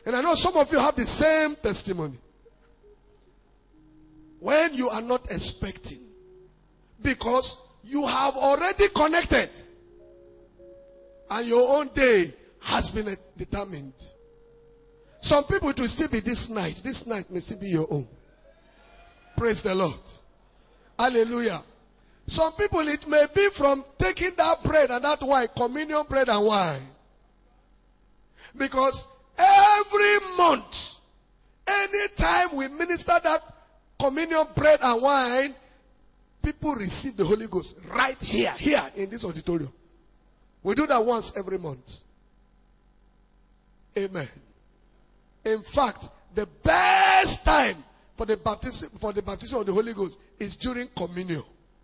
And I know some of you have the same testimony. When you are not expecting, because you have already connected, and your own day has been determined. Some people it will still be this night. This night may still be your own. Praise the Lord. Hallelujah. Some people it may be from taking that bread and that wine, communion bread and wine. Because every month, anytime we minister that communion bread and wine, people receive the Holy Ghost right here in this auditorium. We do that once every month. Amen. In fact, the best time for the baptism of the Holy Ghost is during communion.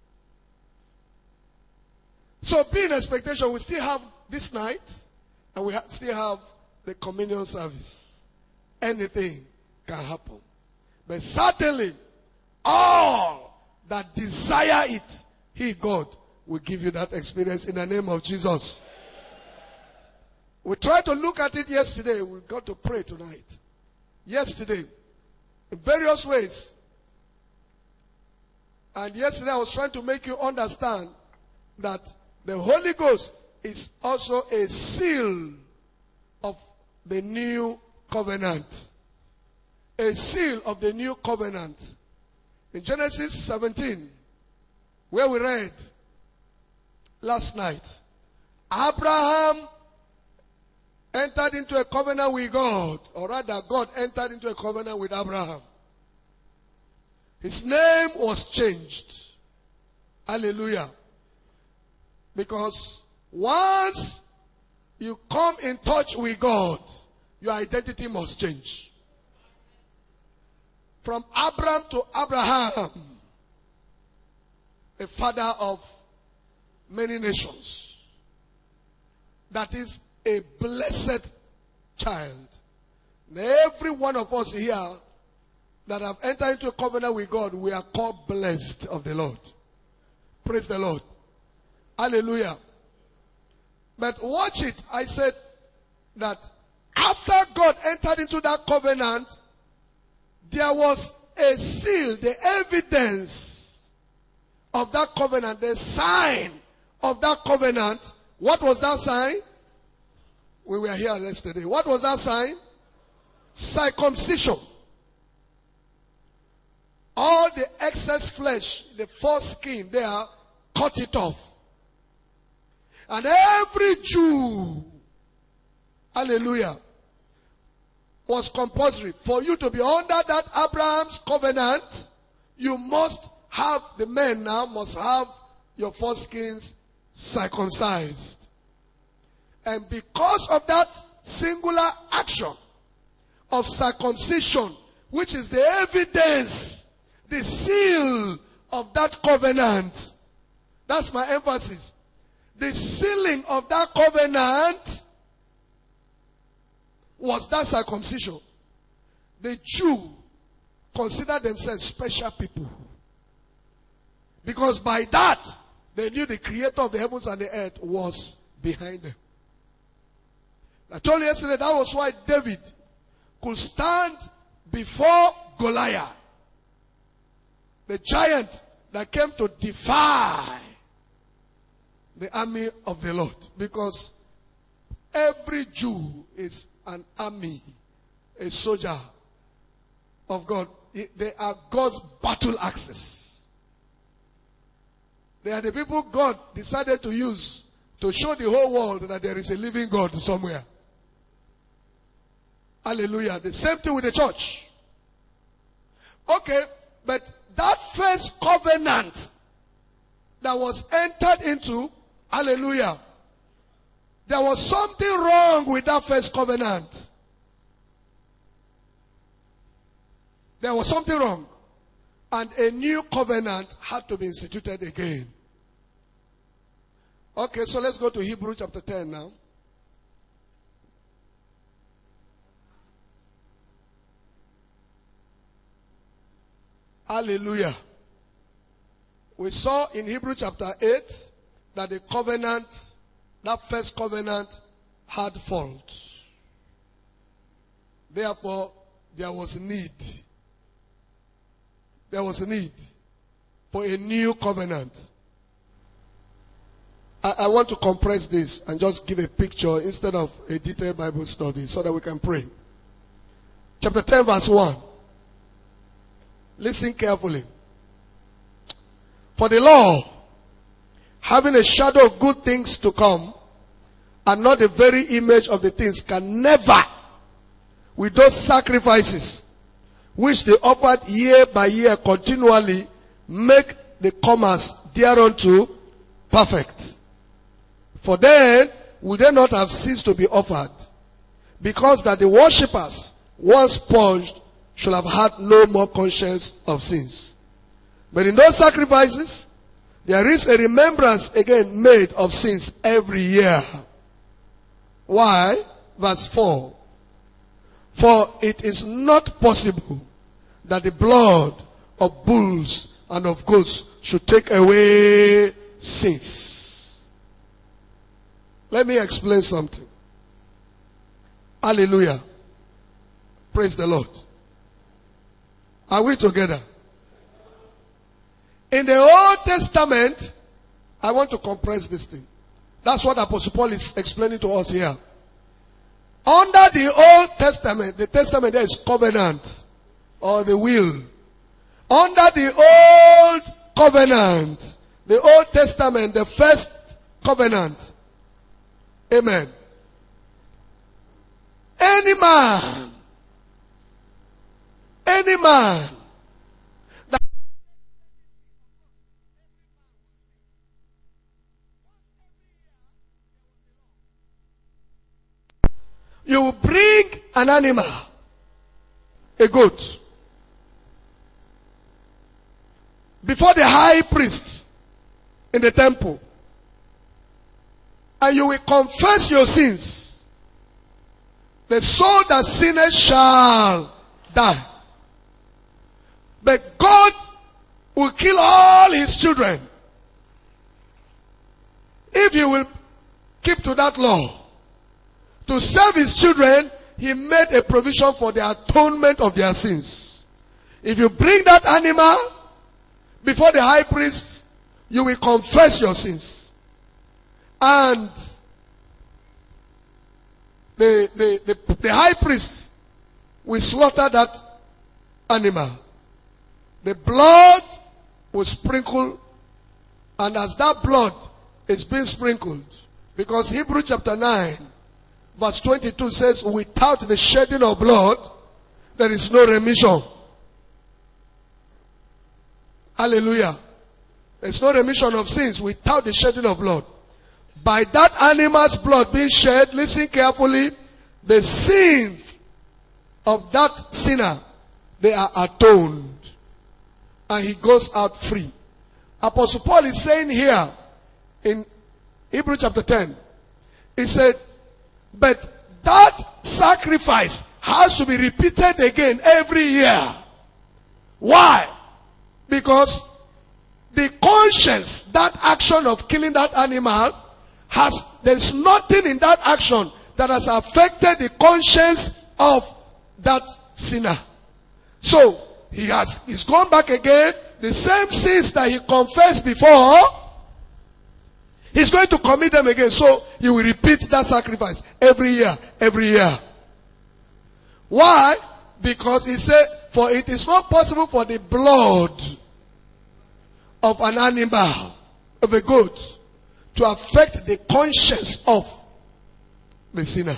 So be in expectation. We still have this night, and we still have the communion service. Anything can happen. But certainly, all that desire it, He, God, will give you that experience in the name of Jesus. We tried to look at it yesterday. We got to pray tonight. Yesterday, in various ways. And yesterday I was trying to make you understand that the Holy Ghost is also a seal of the new covenant. A seal of the new covenant. In Genesis 17, where we read last night, Abraham entered into a covenant with God, or rather God entered into a covenant with Abraham. His name was changed. Hallelujah. Because once you come in touch with God, your identity must change. From Abraham to Abraham, a father of many nations. That is a blessed child. And every one of us here that have entered into a covenant with God, we are called blessed of the Lord. Praise the Lord. Hallelujah. But watch it. I said that after God entered into that covenant, there was a seal, the evidence of that covenant, the sign of that covenant. What was that sign? We were here yesterday. What was that sign? Circumcision. All the excess flesh, the foreskin there, cut it off. And every Jew, hallelujah, was compulsory. For you to be under that Abraham's covenant, you must have, the men now must have your foreskins circumcised. And because of that singular action of circumcision, which is the evidence, the seal of that covenant. That's my emphasis. The sealing of that covenant was that circumcision. The Jew considered themselves special people. Because by that, they knew the creator of the heavens and the earth was behind them. I told you yesterday that was why David could stand before Goliath, the giant that came to defy the army of the Lord. Because every Jew is an army, a soldier of God. They are God's battle axes. They are the people God decided to use to show the whole world that there is a living God somewhere. Hallelujah. The same thing with the church. Okay, but that first covenant that was entered into, hallelujah, there was something wrong with that first covenant. There was something wrong. And a new covenant had to be instituted again. Okay, so let's go to Hebrews chapter 10 now. Hallelujah. We saw in Hebrews chapter 8 that the covenant, that first covenant, had faults. Therefore, there was need. There was a need for a new covenant. I want to compress this and just give a picture instead of a detailed Bible study so that we can pray. Chapter 10 verse 1. Listen carefully. For the law, having a shadow of good things to come, and not the very image of the things, can never, with those sacrifices, which they offered year by year continually, make the comers thereunto perfect. For then would they not have ceased to be offered, because that the worshippers, once purged, should have had no more conscience of sins. But in those sacrifices, there is a remembrance again made of sins every year. Why? Verse 4. For it is not possible that the blood of bulls and of goats should take away sins. Let me explain something. Hallelujah. Praise the Lord. Are we together? In the Old Testament, I want to compress this thing. That's what Apostle Paul is explaining to us here. Under the Old Testament, the testament there is covenant or the will. Under the Old Covenant, the Old Testament, the first covenant. Amen. Any man that you will bring an animal, a goat, before the high priest in the temple, and you will confess your sins. The soul that sinneth shall die. But God will kill all his children if you will keep to that law. To save his children, he made a provision for the atonement of their sins. If you bring that animal before the high priest, you will confess your sins. And the high priest will slaughter that animal. The blood will sprinkle, and as that blood is being sprinkled, because Hebrews chapter 9 verse 22 says, without the shedding of blood, there is no remission. Hallelujah. There is no remission of sins without the shedding of blood. By that animal's blood being shed, listen carefully, the sins of that sinner, they are atoned. And he goes out free. Apostle Paul is saying here in Hebrews chapter 10, he said, but that sacrifice has to be repeated again every year. Why? Because the conscience, that action of killing that animal, there's nothing in that action that has affected the conscience of that sinner. So, he's gone back again. The same sins that he confessed before, he's going to commit them again. So, he will repeat that sacrifice every year, every year. Why? Because he said, for it is not possible for the blood of an animal, of a goat, to affect the conscience of the sinner.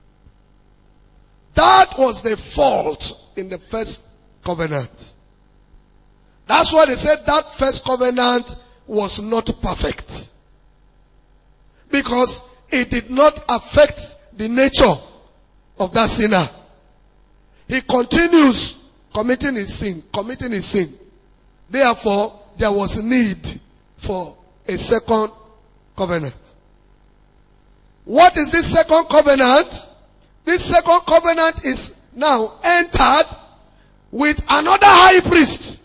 That was the fault in the first covenant. That's why they said that first covenant was not perfect. Because it did not affect the nature of that sinner. He continues committing his sin. Therefore, there was need for a second covenant. What is this second covenant? This second covenant is now entered with another high priest.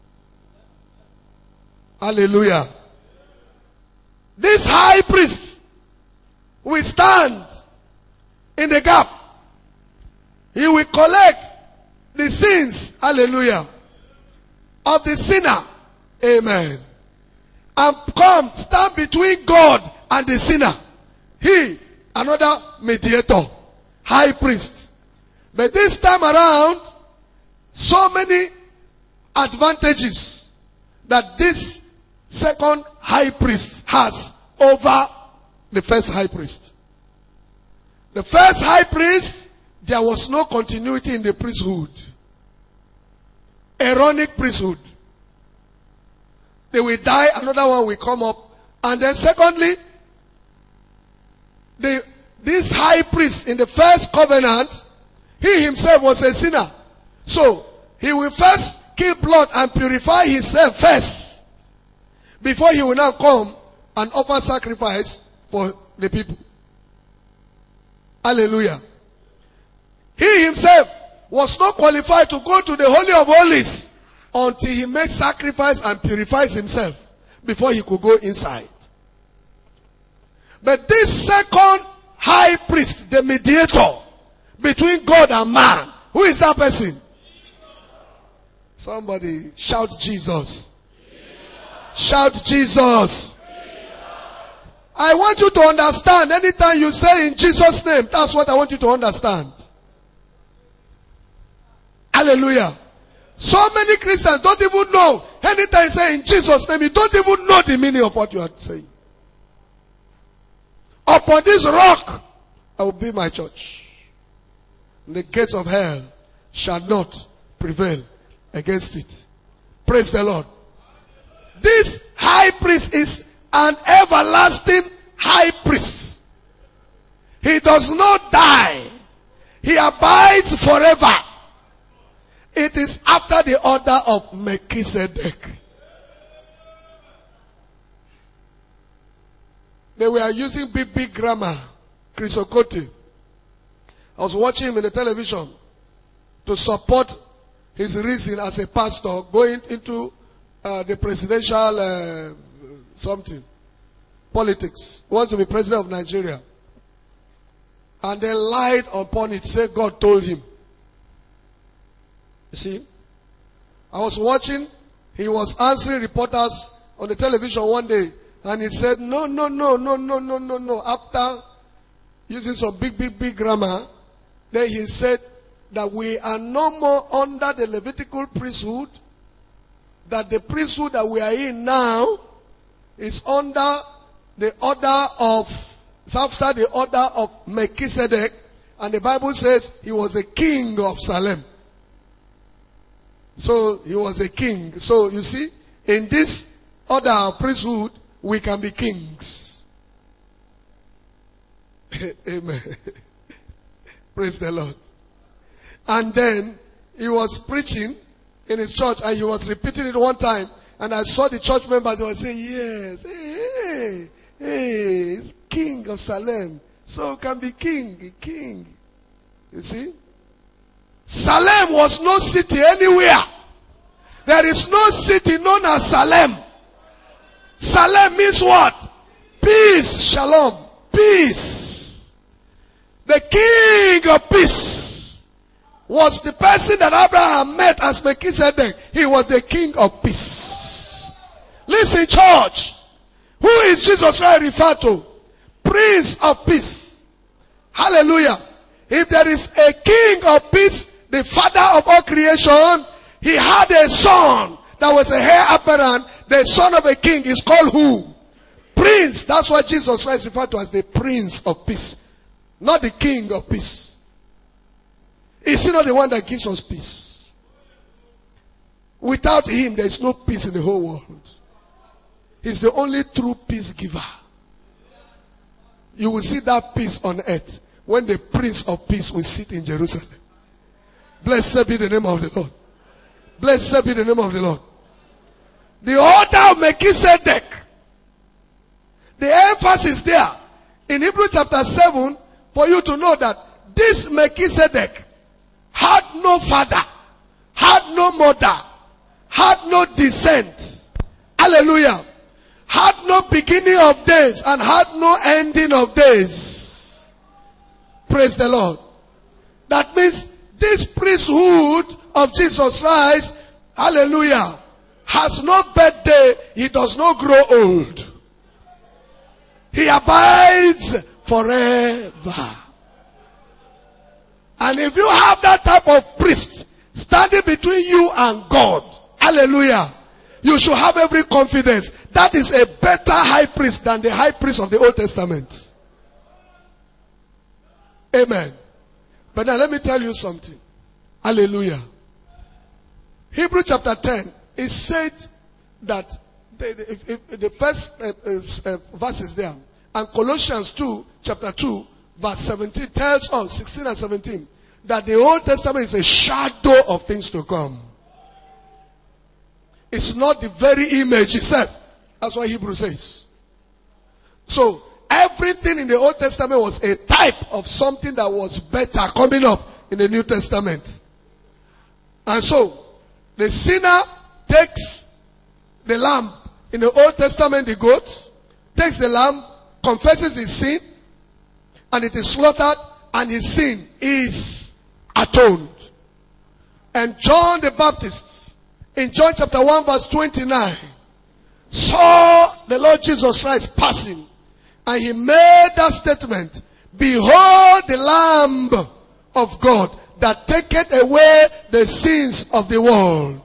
Hallelujah. This high priest will stand in the gap He will collect the sins, hallelujah, of the sinner. Amen. And come stand between God and the sinner. He, another mediator, high priest. But this time around, so many advantages that this second high priest has over the first high priest. The first high priest, there was no continuity in the priesthood. Aaronic priesthood. They will die, another one will come up. And then secondly, this high priest in the first covenant, he himself was a sinner. So, he will first kill blood and purify himself first, before he will now come and offer sacrifice for the people. Hallelujah. He himself was not qualified to go to the Holy of Holies until he makes sacrifice and purifies himself before he could go inside. But this second high priest, the mediator between God and man, who is that person? Somebody shout Jesus. Shout Jesus. I want you to understand, anytime you say in Jesus' name, that's what I want you to understand. Hallelujah. So many Christians don't even know, anytime you say in Jesus' name, you don't even know the meaning of what you are saying. Upon this rock, I will build my church. The gates of hell shall not prevail against it. Praise the Lord. This high priest is an everlasting high priest. He does not die. He abides forever. It is after the order of Melchizedek. They were using big grammar. Chris Okote. I was watching him in the television to support his reason as a pastor going into the presidential something. Politics. He wants to be president of Nigeria. And they lied upon it. Said God told him. You see? I was watching. He was answering reporters on the television one day. And he said, no. After using some big grammar, then he said that we are no more under the Levitical priesthood. That the priesthood that we are in now is under the order of, it's after the order of Melchizedek. And the Bible says he was a king of Salem. So he was a king. So you see, in this order of priesthood, we can be kings. Amen. Praise the Lord. And then he was preaching in his church and he was repeating it one time. And I saw the church members, they were saying, yes, hey, it's king of Salem. So can be king. You see? Salem was no city anywhere. There is no city known as Salem. Salem means what? Peace, shalom, peace. The king of peace was the person that Abraham met as Melchizedek. He was the king of peace. Listen, church. Who is Jesus Christ referred to? Prince of peace. Hallelujah. If there is a king of peace, the father of all creation, he had a son that was a heir apparent. The son of a king is called who? Prince. That's what Jesus Christ referred to as the Prince of Peace. Not the King of Peace. Is he not the one that gives us peace? Without him, there is no peace in the whole world. He's the only true peace giver. You will see that peace on earth when the Prince of Peace will sit in Jerusalem. Blessed be the name of the Lord. Blessed be the name of the Lord. The order of Melchizedek. The emphasis there in Hebrews chapter 7 for you to know that this Melchizedek had no father, had no mother, had no descent. Hallelujah. Had no beginning of days and had no ending of days. Praise the Lord. That means priesthood of Jesus Christ, hallelujah, has no birthday. He does not grow old. He abides forever. And if you have that type of priest standing between you and God, hallelujah, you should have every confidence. That is a better high priest than the high priest of the Old Testament. Amen. But now let me tell you something. Hallelujah. Hebrew chapter 10, it said that the first verse is there. And Colossians 2, chapter 2, verse 17 tells us, 16 and 17, that the Old Testament is a shadow of things to come. It's not the very image itself. That's what Hebrew says. So, everything in the Old Testament was a type of something that was better coming up in the New Testament. And so, the sinner takes the lamb. In the Old Testament, the goat takes the lamb, confesses his sin, and it is slaughtered, and his sin is atoned. And John the Baptist, in John chapter 1 verse 29, saw the Lord Jesus Christ passing, and he made that statement, "Behold the Lamb of God that taketh away the sins of the world."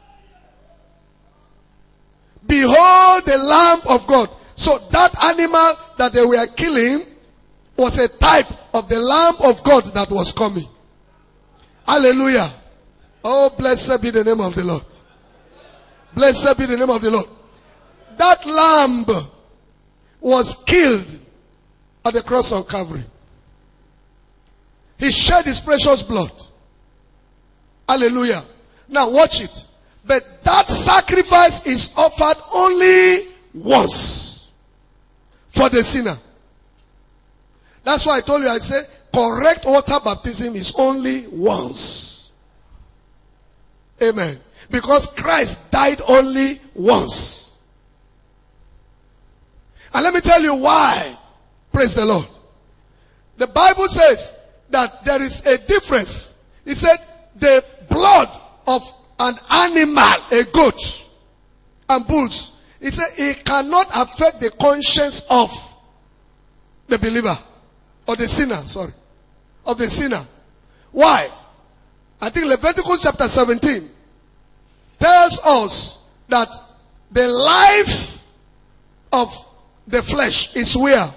Behold the Lamb of God. So that animal that they were killing was a type of the Lamb of God that was coming. Hallelujah. Oh, blessed be the name of the Lord. Blessed be the name of the Lord. That lamb was killed at the cross of Calvary. He shed his precious blood. Hallelujah. Now watch it. But that sacrifice is offered only once for the sinner. That's why I told you, I said, correct water baptism is only once. Amen. Because Christ died only once. And let me tell you why. Praise the Lord. The Bible says that there is a difference. It said the blood of an animal, a goat, and bulls. He said it cannot affect the conscience of the believer. Or the sinner, sorry. Of the sinner. Why? I think Leviticus chapter 17 tells us that the life of the flesh is where?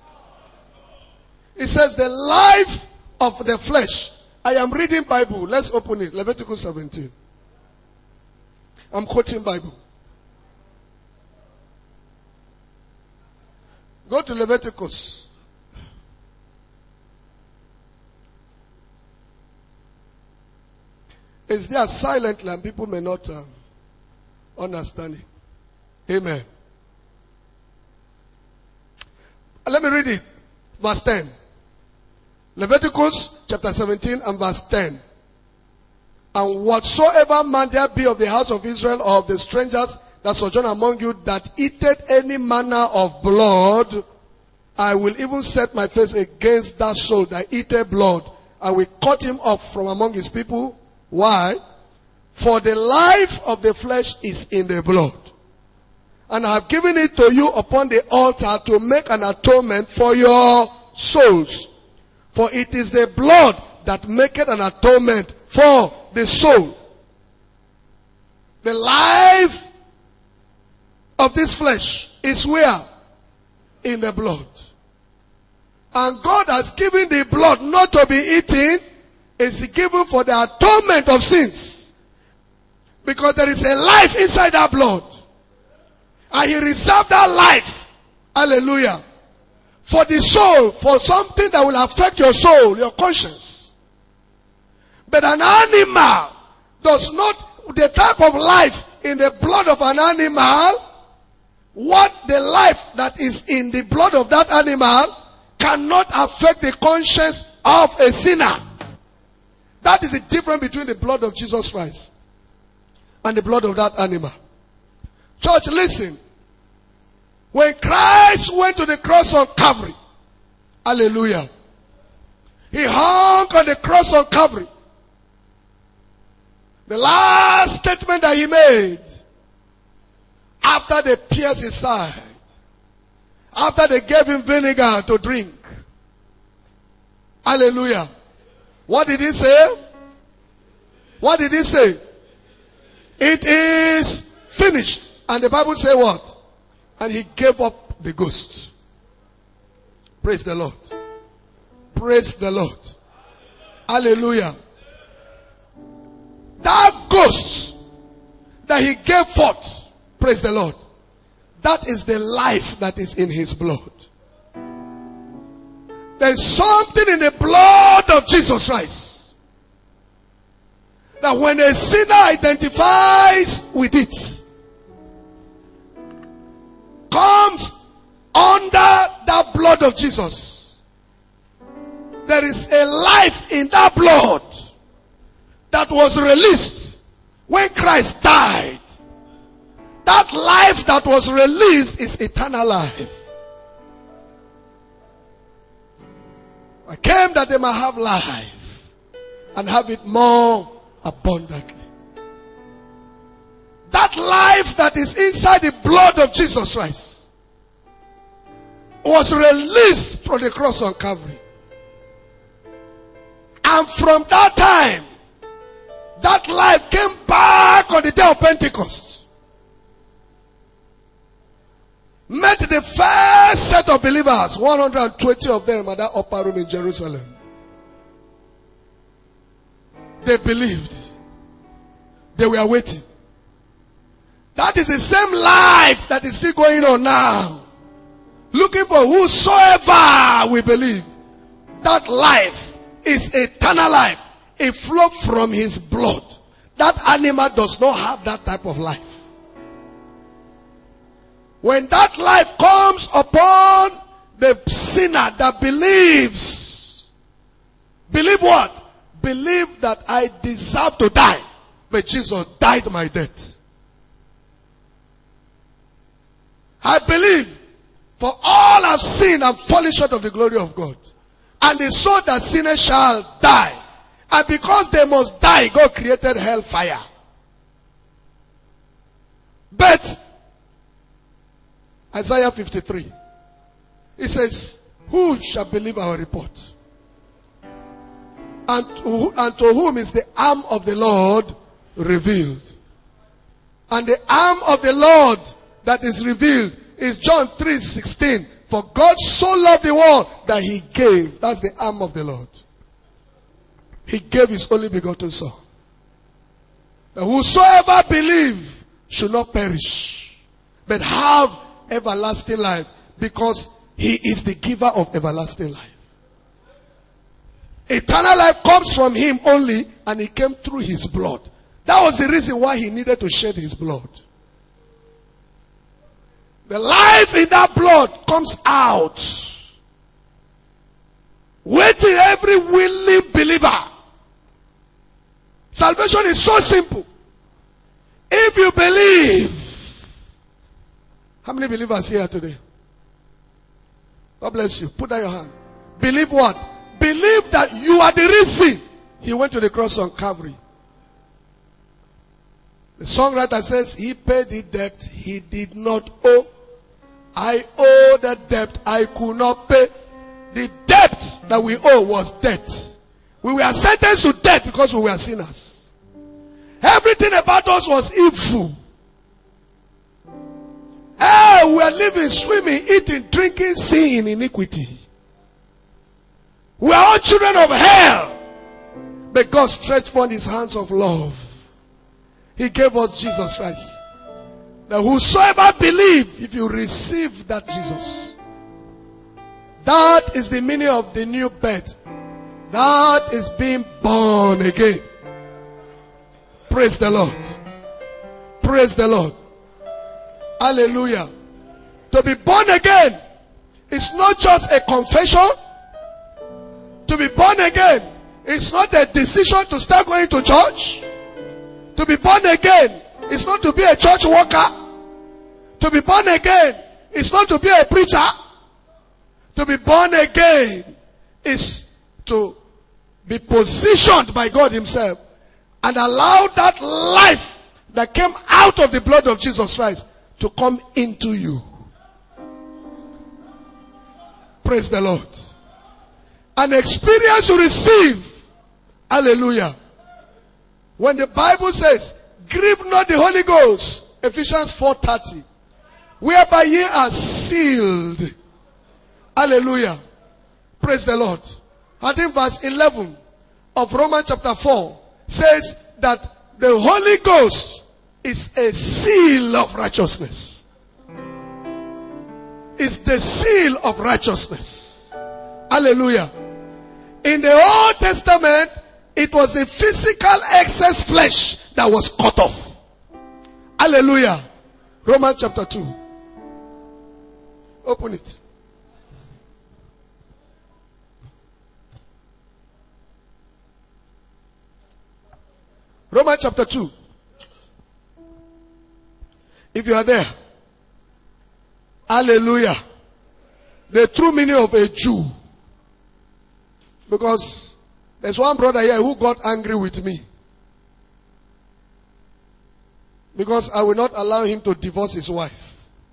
It says the life of the flesh. I am reading Bible. Let's open it. Leviticus 17. I'm quoting Bible. Go to Leviticus. It's there silently and people may not understand it. Amen. Let me read it. Verse 10. Leviticus chapter 17 and verse 10. And whatsoever man there be of the house of Israel or of the strangers that sojourn among you that eateth any manner of blood, I will even set my face against that soul that eateth blood. I will cut him off from among his people. Why? For the life of the flesh is in the blood. And I have given it to you upon the altar to make an atonement for your souls. For it is the blood that maketh an atonement for the soul. The life of this flesh is where? In the blood. And God has given the blood not to be eaten. It's given for the atonement of sins. Because there is a life inside that blood. And he reserved that life. Hallelujah. For the soul. For something that will affect your soul, your conscience. But an animal does not, the type of life in the blood of an animal, what the life that is in the blood of that animal cannot affect the conscience of a sinner. That is the difference between the blood of Jesus Christ and the blood of that animal. Church, listen. When Christ went to the cross on Calvary, hallelujah, he hung on the cross on Calvary. The last statement that he made after they pierced his side, after they gave him vinegar to drink. Hallelujah. What did he say? What did he say? It is finished. And the Bible says what? And he gave up the ghost. Praise the Lord. Praise the Lord. Hallelujah. That ghost that he gave forth, praise the Lord, that is the life that is in his blood. There is something in the blood of Jesus Christ that when a sinner identifies with it, comes under that blood of Jesus, there is a life in that blood that was released when Christ died. That life that was released is eternal life. I came that they might have life and have it more abundantly. That life that is inside the blood of Jesus Christ was released from the cross on Calvary. And from that time, that life came back on the day of Pentecost. Met the first set of believers, 120 of them at that upper room in Jerusalem. They believed. They were waiting. That is the same life that is still going on now. Looking for whosoever we believe. That life is eternal life. It flowed from his blood. That animal does not have that type of life. When that life comes upon the sinner that believes, believe what? Believe that I deserve to die, but Jesus died my death. I believe, for all have sinned and fallen short of the glory of God. And the soul that sinners shall die. And because they must die, God created hellfire. But Isaiah 53, it says, who shall believe our report? And to whom is the arm of the Lord revealed? And the arm of the Lord that is revealed is John 3:16. For God so loved the world that he gave. That's the arm of the Lord. He gave his only begotten son. That whosoever believe should not perish, but have everlasting life, because he is the giver of everlasting life. Eternal life comes from him only, and it came through his blood. That was the reason why he needed to shed his blood. The life in that blood comes out, waiting every willing believer. Salvation is so simple. If you believe. How many believers here today? God bless you. Put down your hand. Believe what? Believe that you are the reason he went to the cross on Calvary. The songwriter says, he paid the debt he did not owe. I owe the debt I could not pay. The debt that we owe was death. We were sentenced to death because we were sinners. Everything about us was evil. We were living, swimming, eating, drinking, sin, iniquity. We are all children of hell. But God stretched forth his hands of love. He gave us Jesus Christ. That whosoever believe, if you receive that Jesus, that is the meaning of the new birth. That is being born again. Praise the Lord. Praise the Lord. Hallelujah. To be born again is not just a confession. To be born again is not a decision to start going to church. To be born again is not to be a church worker. To be born again is not to be a preacher. To be born again is to be positioned by God himself and allow that life that came out of the blood of Jesus Christ to come into you. Praise the Lord. An experience you receive. Hallelujah. When the Bible says, grieve not the Holy Ghost, Ephesians 4:30, whereby ye are sealed. Hallelujah. Praise the Lord. I think verse 11 of Romans chapter 4 says that the Holy Ghost is a seal of righteousness. It's the seal of righteousness. Hallelujah. In the Old Testament, it was the physical excess flesh that was cut off. Hallelujah. Romans chapter 2. Open it. Romans chapter 2. If you are there. Hallelujah. The true meaning of a Jew. Because there's one brother here who got angry with me. Because I will not allow him to divorce his wife.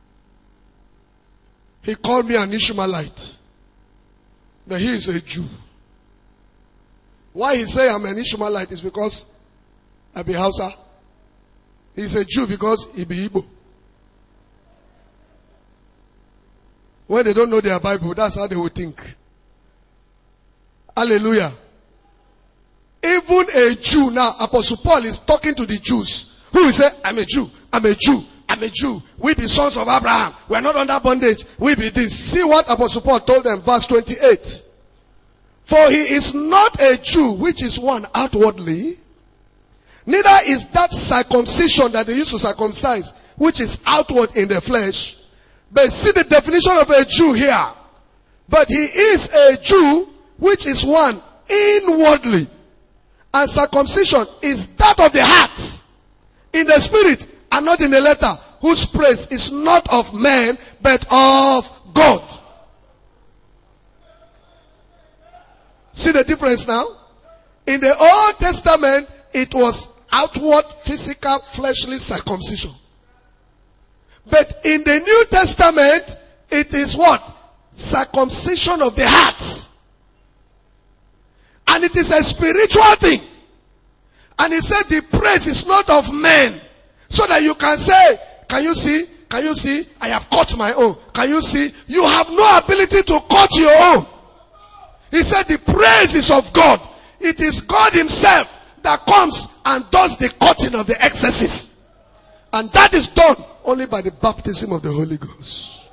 He called me an Ishmaelite. That he is a Jew. Why he say I'm an Ishmaelite is because I be Hausa. He's a Jew because he be Igbo. When they don't know their Bible, that's how they will think. Hallelujah. Even a Jew now, Apostle Paul is talking to the Jews who will say, I'm a Jew, I'm a Jew, I'm a Jew. We be sons of Abraham. We are not under bondage. We be this. See what Apostle Paul told them, verse 28. For he is not a Jew, which is one outwardly. Neither is that circumcision that they used to circumcise, which is outward in the flesh. But see the definition of a Jew here. But he is a Jew, which is one inwardly. And circumcision is that of the heart, in the spirit, and not in the letter, whose praise is not of man, but of God. See the difference now? In the Old Testament, it was outward, physical, fleshly circumcision. But in the New Testament, it is what? Circumcision of the heart. And it is a spiritual thing. And he said the praise is not of men. So that you can say, can you see? Can you see? I have cut my own. Can you see? You have no ability to cut your own. He said the praise is of God. It is God himself that comes and does the cutting of the excesses. And that is done only by the baptism of the Holy Ghost.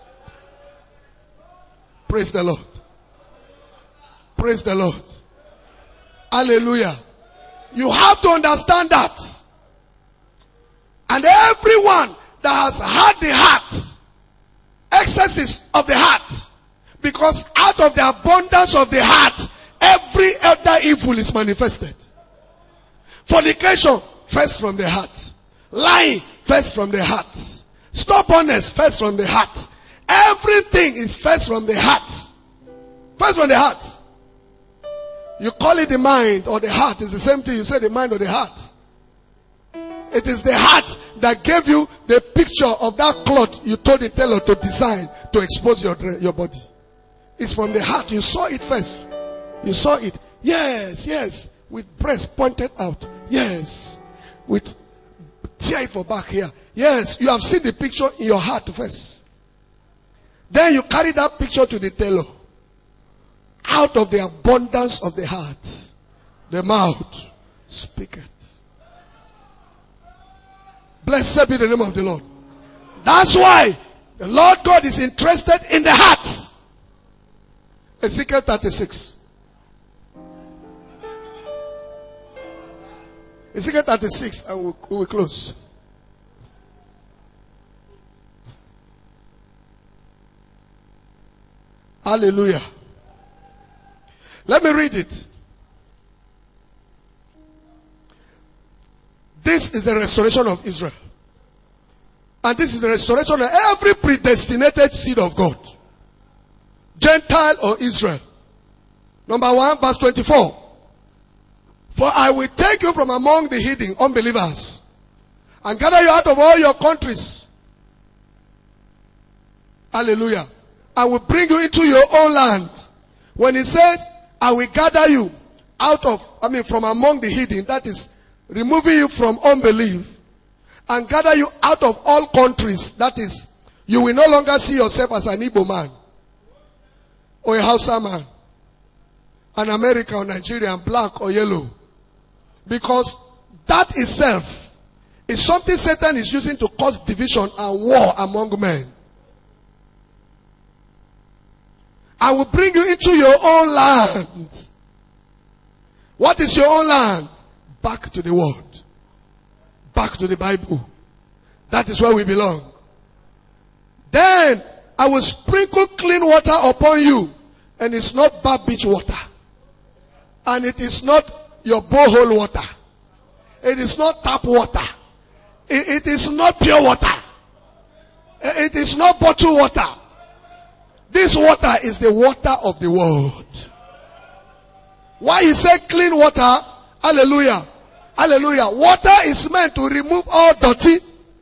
Praise the Lord. Praise the Lord. Hallelujah. You have to understand that. And everyone that has had the heart, excesses of the heart, because out of the abundance of the heart, every other evil is manifested. Fornication, first from the heart. Lying, first from the heart. Stubbornness, first from the heart. Everything is first from the heart. First from the heart. You call it the mind or the heart. It's the same thing. You say the mind or the heart. It is the heart that gave you the picture of that cloth you told the tailor to design to expose your body. It's from the heart. You saw it first. You saw it. Yes, yes. With breast pointed out. Yes. With tear for back here. Yes. You have seen the picture in your heart first. Then you carry that picture to the tailor. Out of the abundance of the heart, the mouth speaketh. Blessed be the name of the Lord. That's why the Lord God is interested in the heart. Ezekiel 36. Ezekiel 36, and we will close. Hallelujah. Let me read it. This is the restoration of Israel. And this is the restoration of every predestinated seed of God. Gentile or Israel. Number 1, verse 24. For For I will take you from among the hidden unbelievers and gather you out of all your countries. Hallelujah. I will bring you into your own land. When he says, I will gather you from among the hidden, that is removing you from unbelief, and gather you out of all countries, that is, you will no longer see yourself as an Igbo man, or a Hausa man, an American or Nigerian, black or yellow. Because that itself is something Satan is using to cause division and war among men. I will bring you into your own land. What is your own land? Back to the word. Back to the Bible. That is where we belong. Then I will sprinkle clean water upon you. And it's not bad beach water. And it is not your borehole water. It is not tap water. It is not pure water. It is not bottled water. This water is the water of the world. Why he said clean water? Hallelujah. Hallelujah. Water is meant to remove all dirty.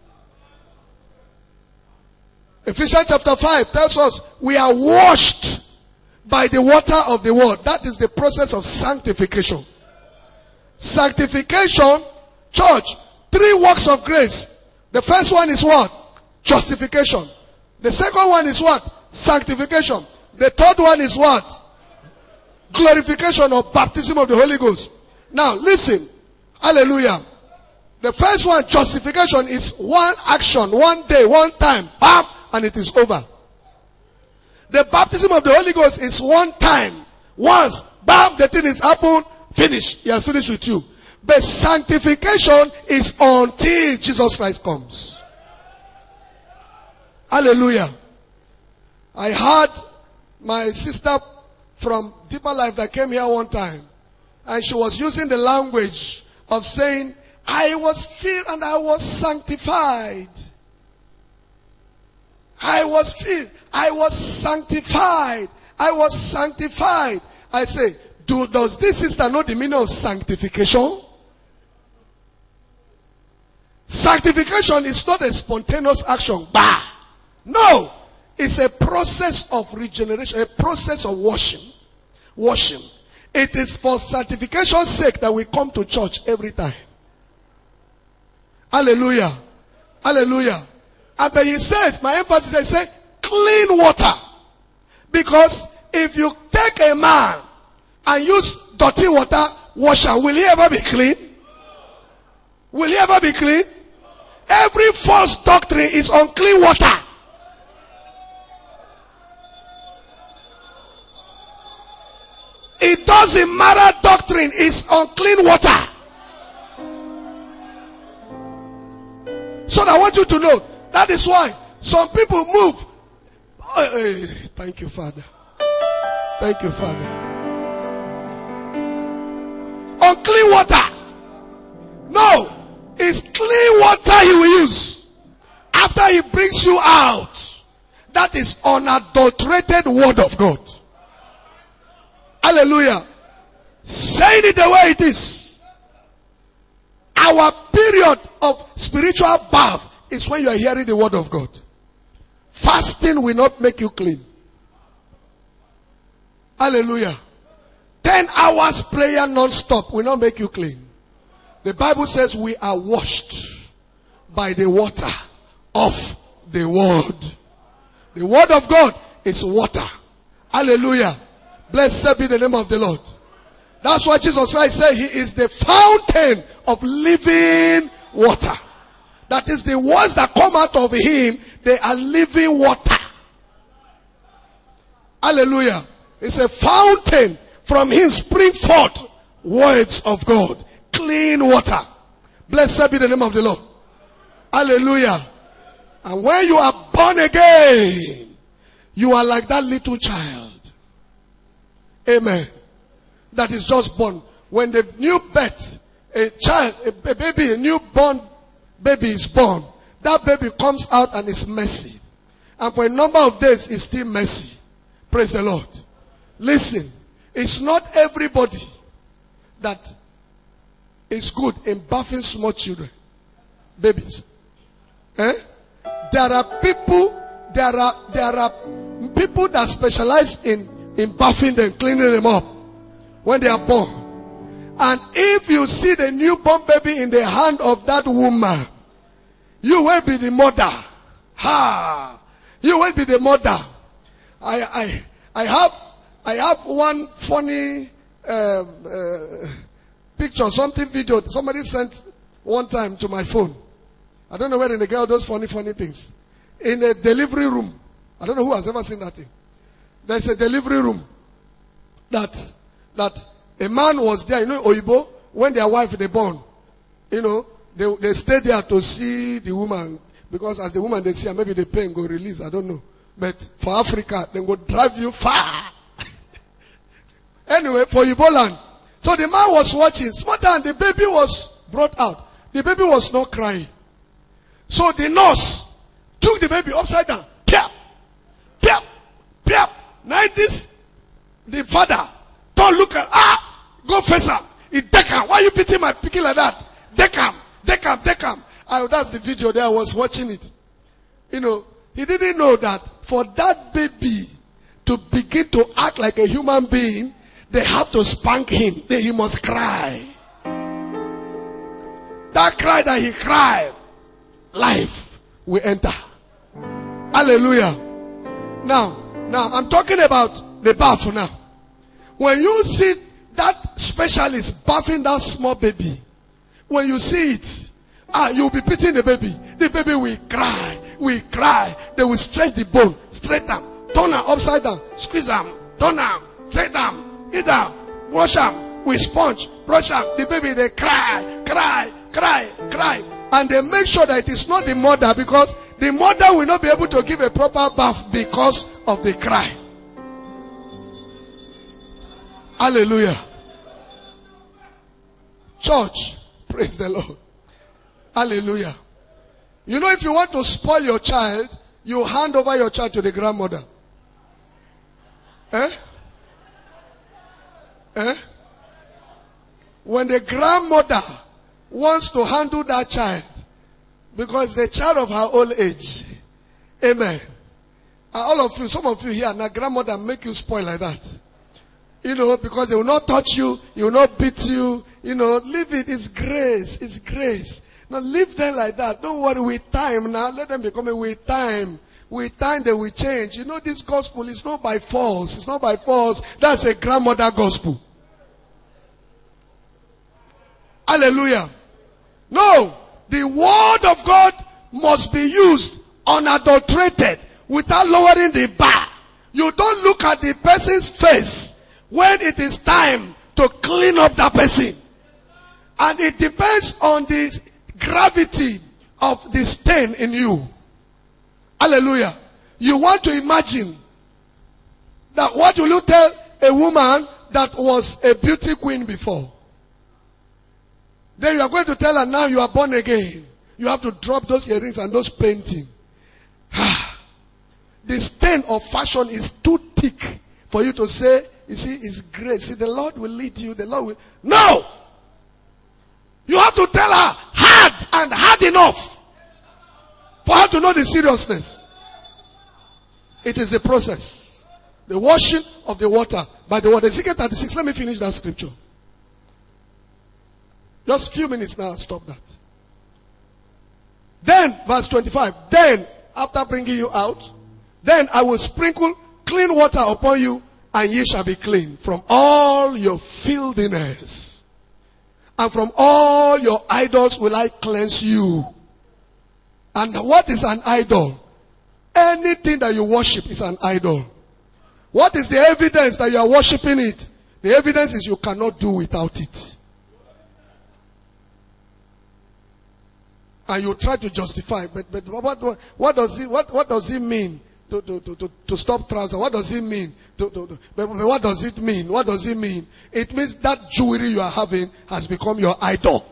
Ephesians chapter 5 tells us we are washed by the water of the word. That is the process of sanctification. Sanctification, church, 3 works of grace. The first one is what? Justification. The second one is what? Sanctification. The third one is what? Glorification or baptism of the Holy Ghost. Now listen. Hallelujah. The first one, justification, is one action, one day, one time, bam, and it is over. The baptism of the Holy Ghost is one time, once, bam, the thing is happened, finished. He has finished with you. But sanctification is until Jesus Christ comes. Hallelujah. I heard my sister from Deeper Life that came here one time, and she was using the language of saying, I was filled and I was sanctified. I was filled. I was sanctified. I was sanctified. I say, does this sister know the meaning of sanctification? Sanctification is not a spontaneous action. Bah! No. It's a process of regeneration, a process of washing. Washing. It is for sanctification's sake that we come to church every time. Hallelujah. Hallelujah. And then he says, my emphasis, I say, clean water. Because if you take a man and use dirty water, wash him, will he ever be clean? Will he ever be clean? Every false doctrine is on clean water. It doesn't matter, doctrine is on clean water. So I want you to know, that is why some people move. Hey, thank you, Father. Thank you, Father. On clean water. No, it's clean water he will use. After he brings you out, that is unadulterated word of God. Hallelujah. Saying it the way it is. Our period of spiritual bath is when you are hearing the word of God. Fasting will not make you clean. Hallelujah. 10 hours prayer non-stop will not make you clean. The Bible says we are washed by the water of the word. The word of God is water. Hallelujah. Blessed be the name of the Lord. That's why Jesus Christ said he is the fountain of living water. That is, the words that come out of him, they are living water. Hallelujah. It's a fountain. From him spring forth words of God. Clean water. Blessed be the name of the Lord. Hallelujah. And when you are born again, you are like that little child. Amen. That is just born. When the new birth, a baby, a newborn baby is born, that baby comes out and is messy. And for a number of days, it's still messy. Praise the Lord. Listen, it's not everybody that is good in bathing small children, babies. There are people that specialize in bathing them, cleaning them up when they are born. And if you see the newborn baby in the hand of that woman, you will be the mother. You will be the mother. I have one funny picture, something video somebody sent one time to my phone. I don't know where they get those funny things. In a delivery room. I don't know who has ever seen that thing. There's a delivery room that a man was there. You know, Oyibo, when their wife they born, you know, they stay there to see the woman, because as the woman they see her, maybe the pain go release. I don't know. But for Africa, they go drive you far. Anyway, for Igbo land. So the man was watching. Small time, the baby was brought out. The baby was not crying. So the nurse took the baby upside down. Piap, piap, piap. Now this, the father, don't look at, go face him. He deck him. Why are you beating my pikin like that? Deck him, deck him, deck him. That's the video there. I was watching it. You know, he didn't know that for that baby to begin to act like a human being, they have to spank him. Then he must cry. That cry that he cried, life will enter. Hallelujah. Now, I'm talking about the bath now. When you see that specialist bathing that small baby, when you see it, you'll be beating the baby. The baby will cry. They will stretch the bone, straight down, turn her upside down, squeeze them, turn them, straight down, eat them, wash them with sponge, brush them. The baby, they cry. And they make sure that it is not the mother, because the mother will not be able to give a proper bath because of the cry. Hallelujah. Church, praise the Lord. Hallelujah. You know, if you want to spoil your child, you hand over your child to the grandmother. When the grandmother wants to handle that child, because the child of her old age, amen. All of you, some of you here, now grandmother make you spoil like that. You know, because they will not touch you, he will not beat you. You know, leave it. It's grace. It's grace. Now leave them like that. Don't worry, with time now. Let them become with time. With time they will change. You know, this gospel is not by force. It's not by force. That's a grandmother gospel. Hallelujah. No. The word of God must be used unadulterated without lowering the bar. You don't look at the person's face when it is time to clean up that person. And it depends on the gravity of the stain in you. Hallelujah. You want to imagine that what will you tell a woman that was a beauty queen before? Then you are going to tell her now you are born again. You have to drop those earrings and those painting. The stain of fashion is too thick for you to say, you see, it's grace. See, the Lord will lead you. The Lord will. No! You have to tell her hard and hard enough for her to know the seriousness. It is a process. The washing of the water by the word. Ezekiel 36. Let me finish that scripture. Just a few minutes now. Stop that. Then, verse 25. Then, after bringing you out, then I will sprinkle clean water upon you, and ye shall be clean from all your filthiness. And from all your idols will I cleanse you. And what is an idol? Anything that you worship is an idol. What is the evidence that you are worshiping it? The evidence is you cannot do without it. And you try to justify, but what does it mean to stop trousers? What does it mean? But what does it mean? What does it mean? It means that jewelry you are having has become your idol.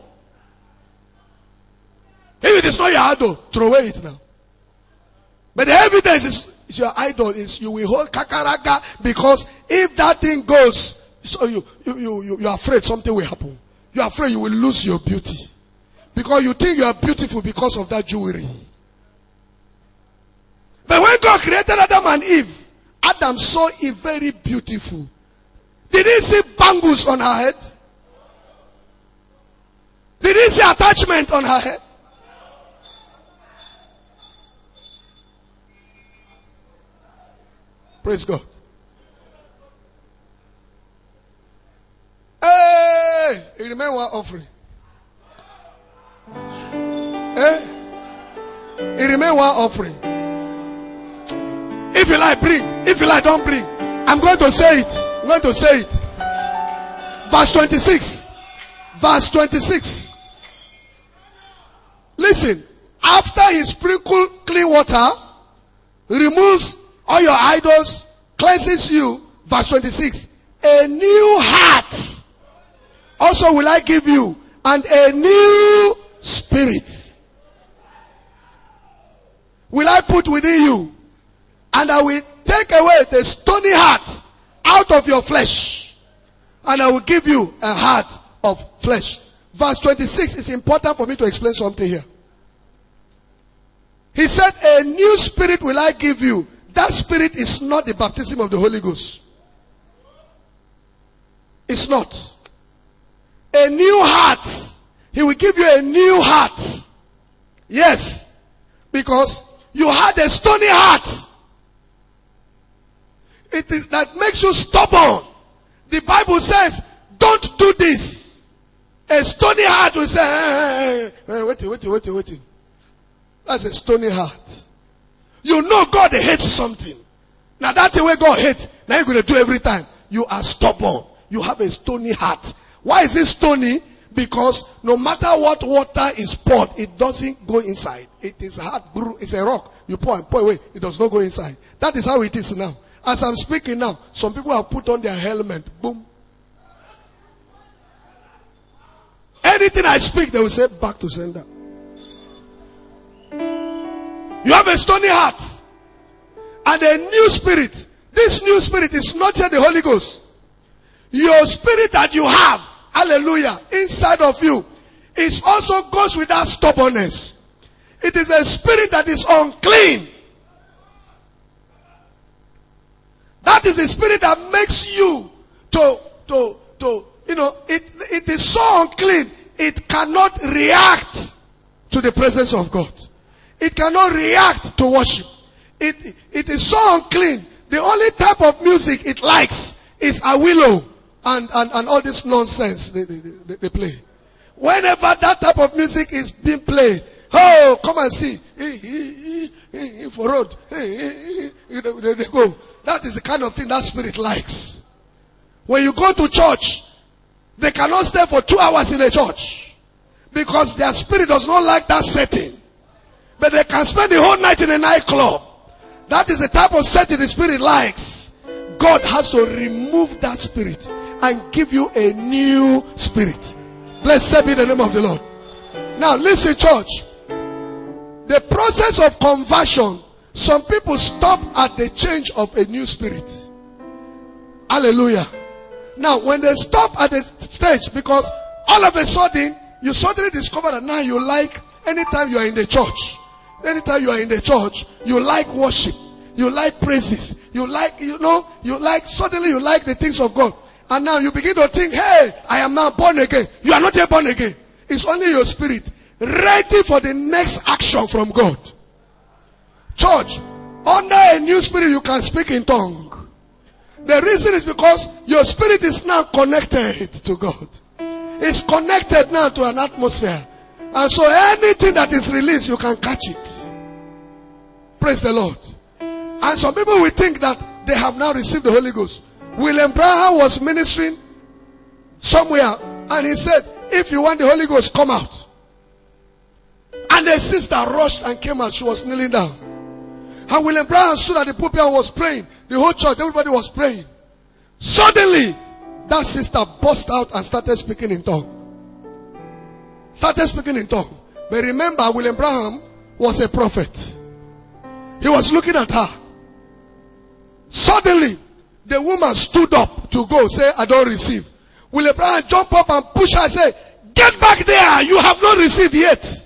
If it is not your idol, throw away it now. But the evidence is your idol is you will hold kakaraka, because if that thing goes, so you are afraid something will happen. you are afraid you will lose your beauty. Because you think you are beautiful because of that jewelry. But when God created Adam and Eve, Adam saw Eve very beautiful. Did he see bangles on her head? Did he see attachment on her head? Praise God. Hey, you remember one offering? Hey, you remember one offering? If you like, bring. If you like, don't bring. I'm going to say it. I'm going to say it. Verse 26. Verse 26. Listen. After he sprinkled clean water, removes all your idols, cleanses you. Verse 26. A new heart also will I give you, and a new spirit will I put within you, and I will take away the stony heart out of your flesh, and I will give you a heart of flesh. Verse 26 is important for me to explain something here. He said, a new spirit will I give you. That spirit is not the baptism of the Holy Ghost. It's not. A new heart. He will give you a new heart. Yes. Because you had a stony heart. It is that makes you stubborn. The Bible says, don't do this. A stony heart will say, wait. That's a stony heart. You know God hates something. Now that's the way God hates. Now you're going to do every time. You are stubborn. You have a stony heart. Why is it stony? Because no matter what water is poured, it doesn't go inside. It is hard. It's a rock. You pour and pour away. It does not go inside. That is how it is now. As I'm speaking now, some people have put on their helmet. Boom. Anything I speak, they will say back to sender. You have a stony heart. And a new spirit. This new spirit is not yet the Holy Ghost. Your spirit that you have, hallelujah, inside of you, it also goes with that stubbornness. It is a spirit that is unclean. That is the spirit that makes you it is so unclean, it cannot react to the presence of God. It cannot react to worship. It is so unclean. The only type of music it likes is a willow and all this nonsense they play. Whenever that type of music is being played, oh, come and see. For road. They go. That is the kind of thing that spirit likes. When you go to church, they cannot stay for 2 hours in a church. Because their spirit does not like that setting. But they can spend the whole night in a nightclub. That is the type of setting the spirit likes. God has to remove that spirit and give you a new spirit. Blessed be the name of the Lord. Now listen, church. The process of conversion, some people stop at the change of a new spirit. Hallelujah. Now when they stop at the stage, because all of a sudden you suddenly discover that now you like, anytime you are in the church, you like worship, you like praises, suddenly you like the things of God. And now you begin to think, hey, I am now born again. You are not yet born again. It's only your spirit ready for the next action from God. Church, under a new spirit you can speak in tongue. The reason is because your spirit is now connected to God. It's connected now to an atmosphere. And so anything that is released, you can catch it. Praise the Lord. And some people will think that they have now received the Holy Ghost. William Branham was ministering somewhere, and he said, if you want the Holy Ghost, come out. And the sister rushed and came out. She was kneeling down. And William Branham stood at the pulpit and was praying. The whole church, everybody was praying. Suddenly, that sister burst out and started speaking in tongues. But remember, William Branham was a prophet. He was looking at her. Suddenly, the woman stood up to go, say, I don't receive. William Branham jump up and push her and say, get back there, you have not received yet.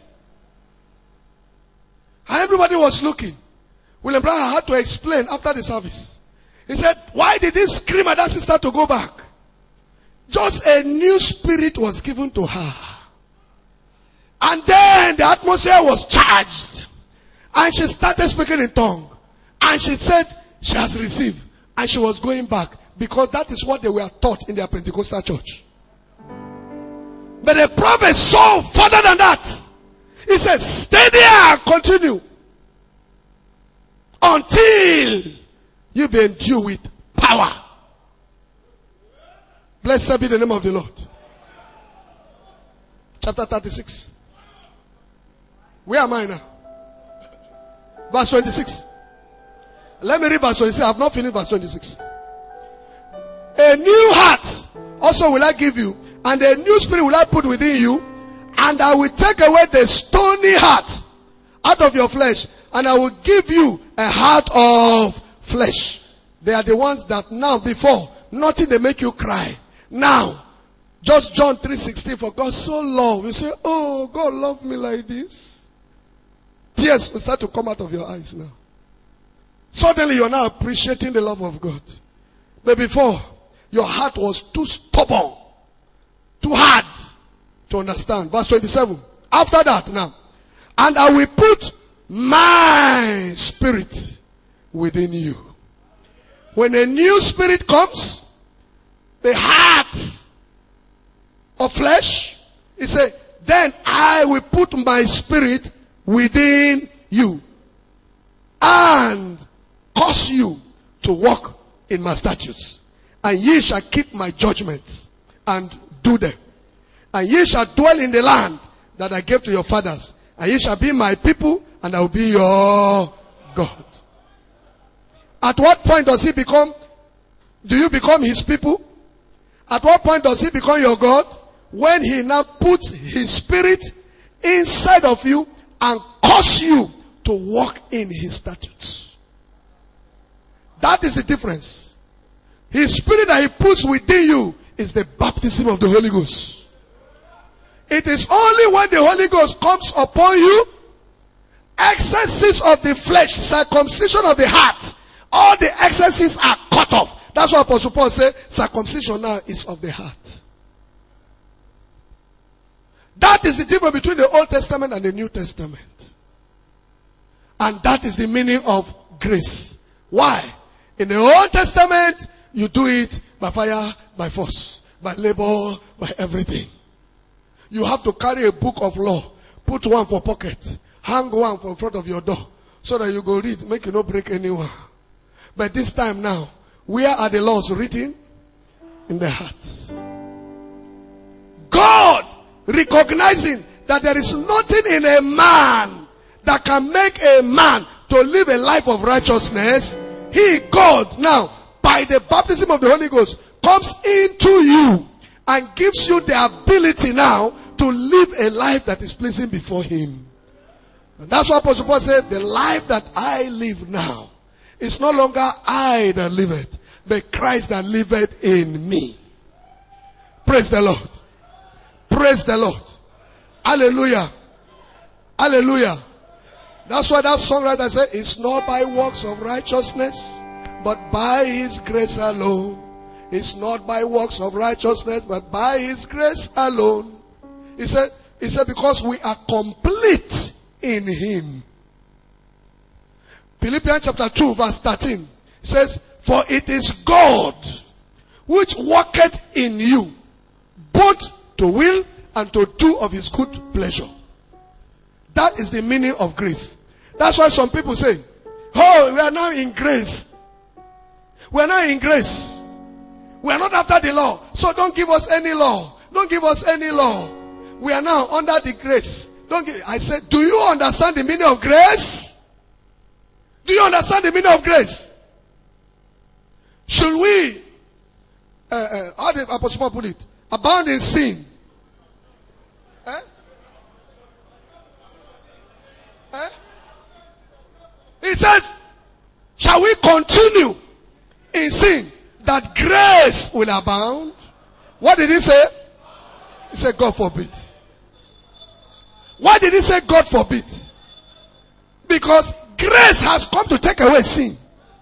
And everybody was looking. William Branham had to explain after the service. He said, why did he scream at that sister to go back? Just a new spirit was given to her. And then the atmosphere was charged. And she started speaking in tongue. And she said she has received. And she was going back. Because that is what they were taught in their Pentecostal church. But the prophet saw further than that. He said, stay there and continue. Until you be endued with power. Blessed be the name of the Lord. Chapter 36. Where am I now? Verse 26. Let me read verse 26. I have not finished verse 26. A new heart also will I give you, and a new spirit will I put within you, and I will take away the stony heart out of your flesh, and I will give you a heart of flesh. They are the ones that now, before, nothing they make you cry. Now, just John 3:16, for God so loved. You say, oh, God loved me like this. Tears will start to come out of your eyes now. Suddenly you're now appreciating the love of God. But before, your heart was too stubborn, too hard to understand. Verse 27. After that now, and I will put my spirit within you. When a new spirit comes, the heart of flesh, he said, then I will put my spirit within you and cause you to walk in my statutes. And ye shall keep my judgments and do them. And ye shall dwell in the land that I gave to your fathers. And ye shall be my people, and I will be your God. At what point does he become? Do you become his people? At what point does he become your God? When he now puts his spirit inside of you and cause you to walk in his statutes. That is the difference. His spirit that he puts within you is the baptism of the Holy Ghost. It is only when the Holy Ghost comes upon you, excesses of the flesh, circumcision of the heart, all the excesses are cut off. That's why Apostle Paul said, circumcision now is of the heart. That is the difference between the Old Testament and the New Testament. And that is the meaning of grace. Why? In the Old Testament, you do it by fire, by force, by labor, by everything. You have to carry a book of law, put one for pocket, hang one for front of your door, so that you go read, make you not break anyone. But this time now, where are the laws written? In the heart. God, recognizing that there is nothing in a man that can make a man to live a life of righteousness, he, God, now, by the baptism of the Holy Ghost, comes into you and gives you the ability now to live a life that is pleasing before him. And that's what Apostle Paul said, the life that I live now, it's no longer I that liveth, but Christ that liveth in me. Praise the Lord. Praise the Lord. Hallelujah. Hallelujah. That's why that songwriter said, it's not by works of righteousness, but by his grace alone. It's not by works of righteousness, but by his grace alone. He said because we are complete in him. Philippians chapter 2 verse 13 says, for it is God which worketh in you both to will and to do of his good pleasure. That is the meaning of grace. That's why some people say, oh, we are now in grace. We are now in grace. We are not after the law. So don't give us any law. Don't give us any law. We are now under the grace. I said, do you understand the meaning of grace? Do you understand the meaning of grace? Should we, how did Apostle Paul put it? Abound in sin. Eh? Eh? He said, shall we continue in sin that grace will abound? What did he say? He said, God forbid. Why did he say God forbid? Because grace has come to take away sin.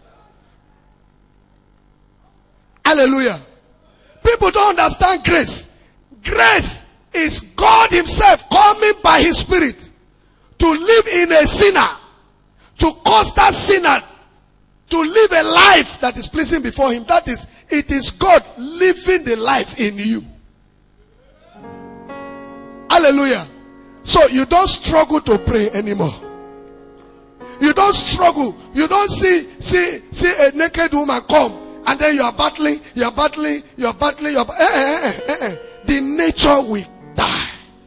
Hallelujah. People don't understand grace. Grace is God himself coming by his spirit to live in a sinner, to cause that sinner to live a life that is pleasing before him. That is, it is God living the life in you. Hallelujah. So you don't struggle to pray anymore. You don't struggle. You don't see a naked woman come and then you are battling. The nature will die.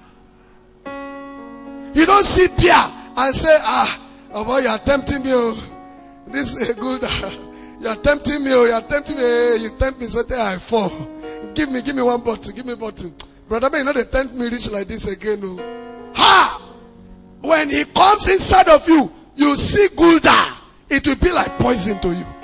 You don't see beer and say, oh boy, you are tempting me. This is good. You are tempting me. You tempt me so that I fall. Give me one bottle. Give me a bottle. Brother, man, you know they tempt me rich like this again. No. Ha! When he comes inside of you, you see Gulda. It will be like poison to you.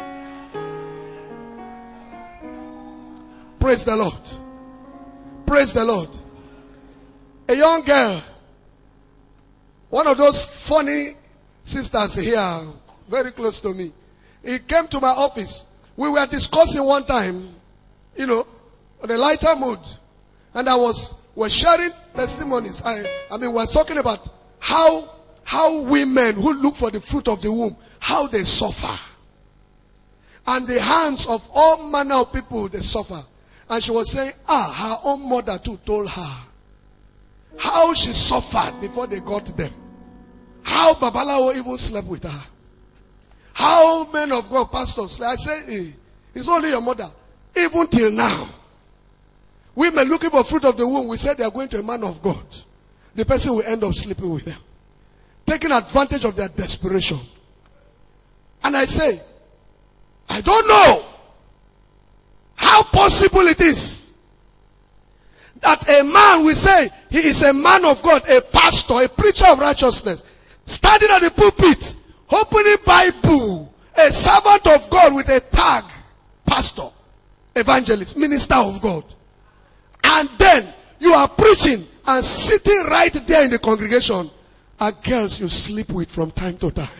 Praise the Lord. Praise the Lord. A young girl, one of those funny sisters here, very close to me. He came to my office. We were discussing one time, on a lighter mood. And we're sharing testimonies. I mean, we're talking about how women who look for the fruit of the womb, how they suffer. And the hands of all manner of people, they suffer. And she was saying, her own mother too told her how she suffered before they got them. How Babalawo even slept with her. How men of God, pastors, I say, it's only your mother. Even till now. Women looking for fruit of the womb, we said they are going to a man of God. The person will end up sleeping with them. Taking advantage of their desperation. And I say, I don't know how possible it is that a man will say he is a man of God, a pastor, a preacher of righteousness, standing at the pulpit, opening Bible, a servant of God with a tag, pastor, evangelist, minister of God. And then you are preaching and sitting right there in the congregation are girls you sleep with from time to time.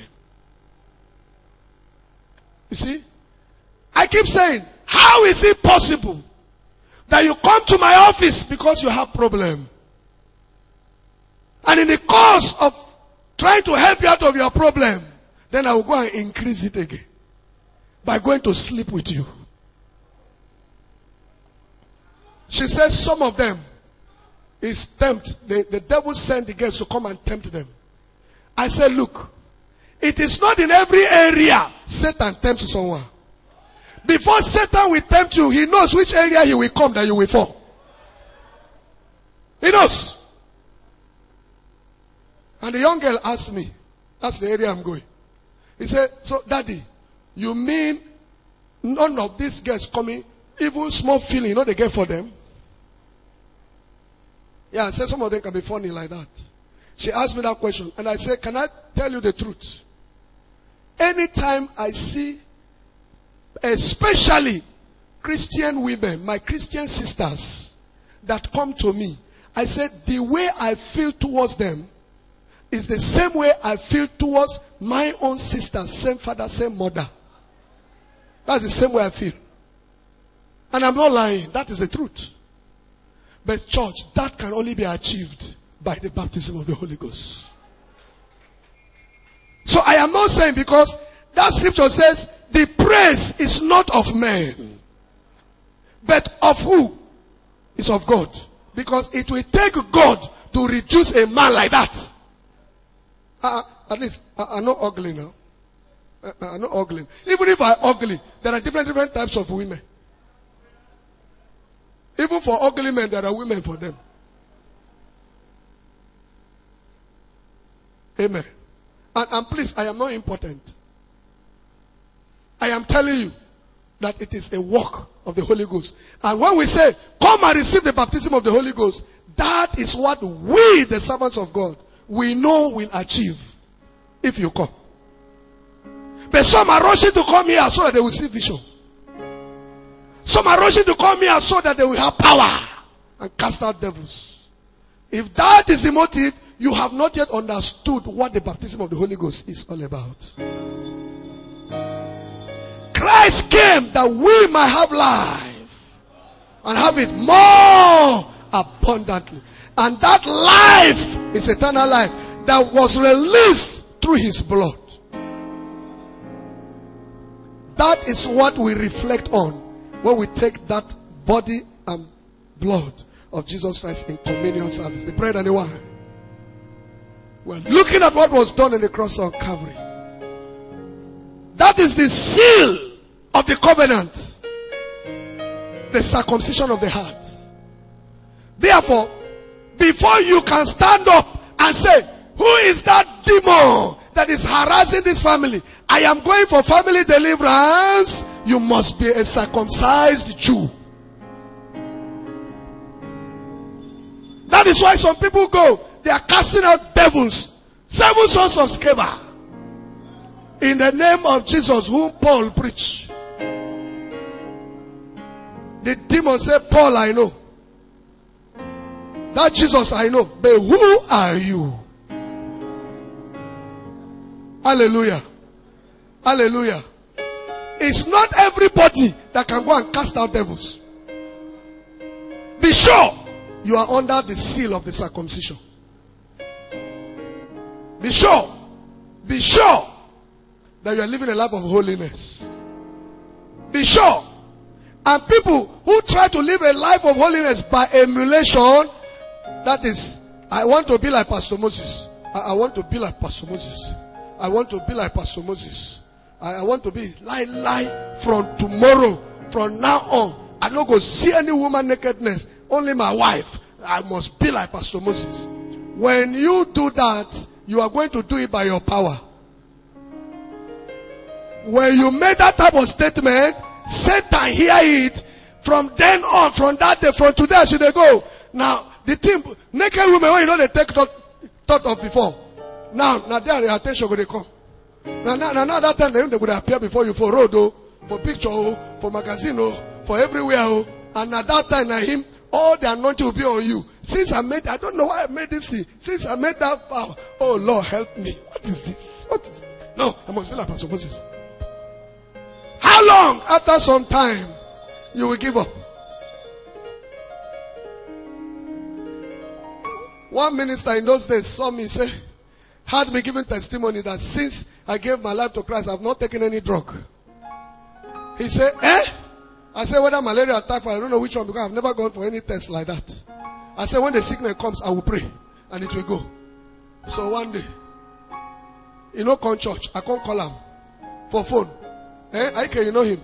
You see? I keep saying, how is it possible that you come to my office because you have problem? And in the course of trying to help you out of your problem, then I will go and increase it again by going to sleep with you. She says some of them is tempt. The devil sent the girls to come and tempt them. I said, look, it is not in every area Satan tempts someone. Before Satan will tempt you, he knows which area he will come that you will fall. He knows. And the young girl asked me, that's the area I'm going. He said, so daddy, you mean none of these girls coming, even small feeling, they get for them? Yeah, I said some of them can be funny like that. She asked me that question. And I said, can I tell you the truth? Anytime I see, especially Christian women, my Christian sisters that come to me, I said, the way I feel towards them is the same way I feel towards my own sisters, same father, same mother. That's the same way I feel. And I'm not lying. That is the truth. But church, that can only be achieved by the baptism of the Holy Ghost. So I am not saying, because that scripture says the praise is not of men, but of who? It's of God. Because it will take God to reduce a man like that. At least I'm not ugly now. I'm not ugly. Even if I'm ugly, there are different types of women. Even for ugly men, there are women for them. Amen. And please, I am not important. I am telling you that it is a work of the Holy Ghost. And when we say, come and receive the baptism of the Holy Ghost, that is what we, the servants of God, we know will achieve if you come. But some are rushing to come here so that they will see vision. Some are rushing to come here so that they will have power and cast out devils. If that is the motive, you have not yet understood what the baptism of the Holy Ghost is all about. Christ came that we might have life and have it more abundantly. And that life is eternal life that was released through his blood. That is what we reflect on when we take that body and blood of Jesus Christ in communion service, the bread and the wine. We're looking at what was done in the cross of Calvary. That is the seal of the covenant, the circumcision of the heart. Therefore, before you can stand up and say, who is that demon that is harassing this family? I am going for family deliverance. You must be a circumcised Jew. That is why some people go, they are casting out devils. 7 sons of Sceva. In the name of Jesus, whom Paul preached. The demon said, Paul, I know. That Jesus, I know. But who are you? Hallelujah. Hallelujah. It's not everybody that can go and cast out devils. Be sure you are under the seal of the circumcision. Be sure that you are living a life of holiness. Be sure. And people who try to live a life of holiness by emulation, that is, I want to be like Pastor Moses. I want to be like Pastor Moses. I want to be like Pastor Moses. I want to be lie from tomorrow, from now on. I don't go see any woman nakedness. Only my wife. I must be like Pastor Moses. When you do that, you are going to do it by your power. When you make that type of statement, Satan hear it. From then on, from that day, from today, should they go? Now, the team, naked women, when you know they take thought of before. Now their attention will come. Now that time they would appear before you for road, for picture, for magazine, for everywhere. And at that time, him, all the anointing will be on you. Since I don't know why I made this thing. Since I made that vow, oh Lord, help me. What is this? What is it? No, I must be like Pastor Moses. How long after some time you will give up? One minister in those days saw me say, had me giving testimony that since I gave my life to Christ, I have not taken any drug. He said, I said, whether malaria attack, I don't know which one, because I've never gone for any test like that. I said, when the sickness comes, I will pray, and it will go. So one day, come church, I can't call him for phone. I can, you know him.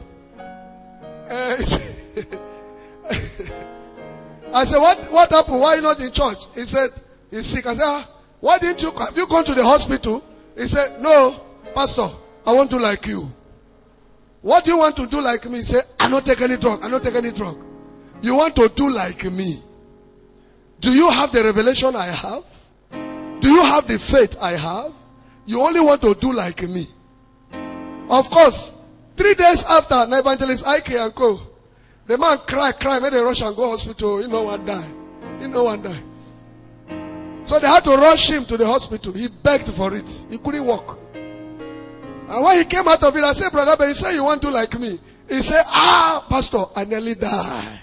I said, what happened? Why are you not in church? He said, he's sick. I said, why didn't you, have you gone to the hospital? He said, no, Pastor, I want to like you. What do you want to do like me? He said, I don't take any drug. I don't take any drug. You want to do like me. Do you have the revelation I have? Do you have the faith I have? You only want to do like me. Of course, 3 days after, an evangelist Ike and Co. The man cry, made a rush and go hospital. One die. So they had to rush him to the hospital. He begged for it. He couldn't walk. And when he came out of it, I said, brother, but you say you want to like me. He said, Pastor, I nearly died.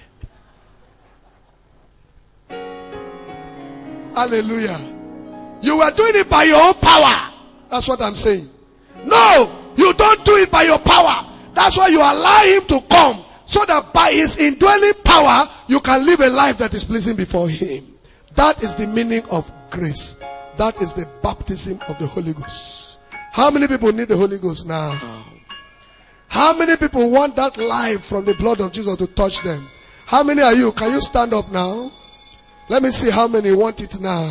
Hallelujah. You were doing it by your own power. That's what I'm saying. No, you don't do it by your power. That's why you allow him to come. So that by his indwelling power, you can live a life that is pleasing before him. That is the meaning of grace. That is the baptism of the Holy Ghost. How many people need the Holy Ghost now? How many people want that life from the blood of Jesus to touch them? How many are you? Can you stand up now? Let me see how many want it now.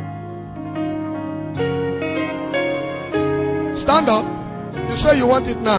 Stand up. You say you want it now.